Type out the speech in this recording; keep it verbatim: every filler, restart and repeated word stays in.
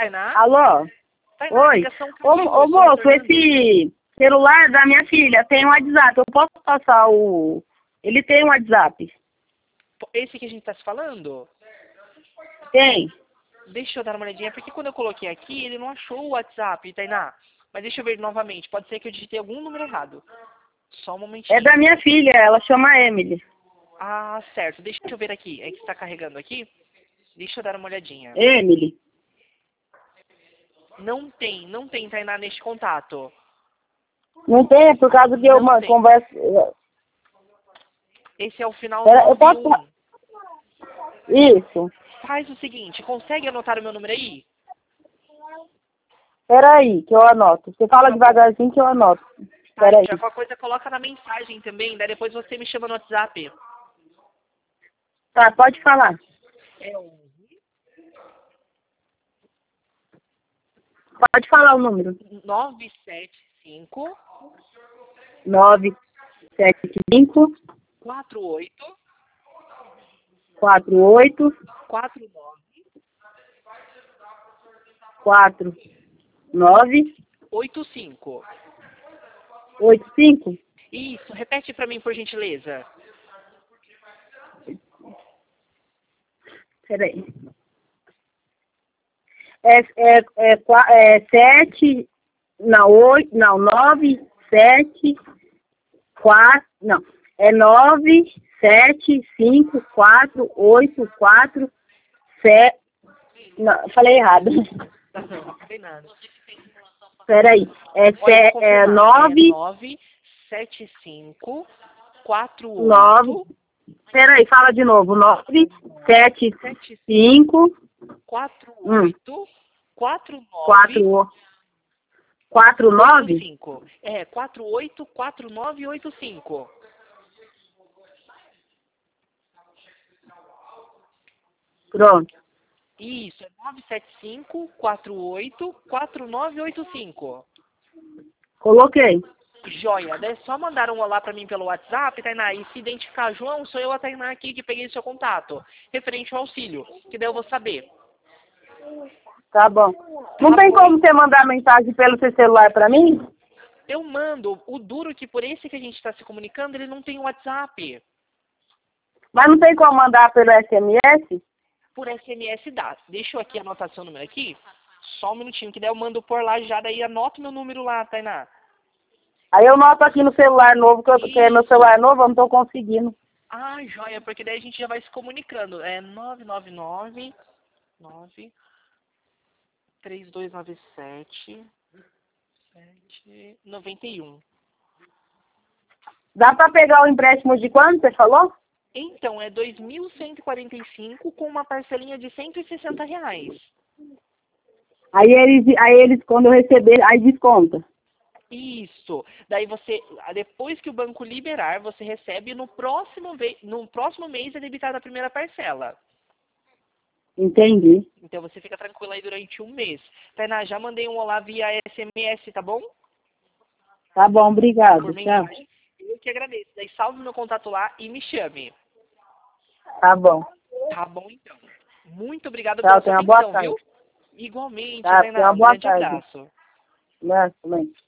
Tainá? Alô? Tainá, Oi. ligação Ô, caiu, ô eu sou moço, Fernando. esse celular da minha filha tem um WhatsApp. Eu posso passar o... Ele tem um WhatsApp. Esse que a gente tá se falando? Tem. Deixa eu dar uma olhadinha, porque quando eu coloquei aqui, ele não achou o WhatsApp, Tainá. Mas deixa eu ver novamente, pode ser que eu digitei algum número errado. Só um momentinho. É da minha filha, ela chama Emily. Ah, certo. Deixa eu ver aqui. É que está carregando aqui? Deixa eu dar uma olhadinha. Emily. Não tem, não tem, Tainá, neste contato. Não tem, é por causa que eu Não uma, tem. converso... Esse é o final Pera, eu posso... nove um. Isso. Faz o seguinte, consegue anotar o meu número aí? Peraí, que eu anoto. Você fala Tá bom. devagarzinho que eu anoto. Tá, Peraí. já qualquer coisa coloca na mensagem também, daí depois você me chama no WhatsApp. Tá, pode falar. É o Pode falar o número. nove sete cinco, nove sete cinco, quatro oito, quatro oito, quatro nove, quatro nove, oito cinco. oito cinco. Isso, repete pra mim, por gentileza. Peraí. É, é, é, qua- é sete, não, oito, não, nove, sete, quatro, não, é nove, sete, cinco, quatro, oito, quatro, sete, não, falei errado. Não, não tem nada. Peraí, é, Olha, eu vou se, é confirmar. nove, É nove sete cinco, quatro nove, oito, peraí, fala de novo, nove, sete, sete cinco, quatro um, oito, quatro nove, quatro, quatro, oito nove, cinco. É, quatro oito, quatro nove, oito cinco. pronto, Isso, é nove sete cinco, quatro oito, quatro nove, oito cinco. coloquei. Joia, daí é só mandar um olá pra mim pelo WhatsApp, Tainá, e se identificar, João, sou eu a Tainá aqui que peguei seu contato, referente ao auxílio, que daí eu vou saber. Tá bom. Não Tá tem bom. como você mandar mensagem pelo seu celular pra mim? Eu mando, o duro que por esse que a gente está se comunicando, ele não tem WhatsApp. Mas não tem como mandar pelo S M S? Por S M S dá. Deixa eu aqui anotar seu número aqui. Só um minutinho, que daí eu mando por lá já, daí anota meu número lá, Tainá. Aí eu noto aqui no celular novo, que, eu, que é meu celular novo, eu não tô conseguindo. Ah, joia, porque daí a gente já vai se comunicando. É nove nove nove, nove, três dois nove sete, sete, noventa e um. Dá pra pegar o empréstimo de quanto, você falou? Então, é dois mil cento e quarenta e cinco com uma parcelinha de cento e sessenta reais. Aí eles, aí eles quando eu receber, aí desconta. Isso. Daí você, depois que o banco liberar, você recebe no próximo, ve- no próximo mês é debitada a primeira parcela. Entendi. Então você fica tranquila aí durante um mês. Tainá, já mandei um olá via S M S, tá bom? Tá bom, obrigado. Por Tchau. mensagem. Eu que agradeço. Daí salve meu contato lá e me chame. Tá bom. Tá bom, então. Muito obrigado Tchau, pela sua tenha uma boa atenção, tarde. viu? Igualmente, Tá, tenha Tainá. uma Um boa grande tarde. abraço. Né, também.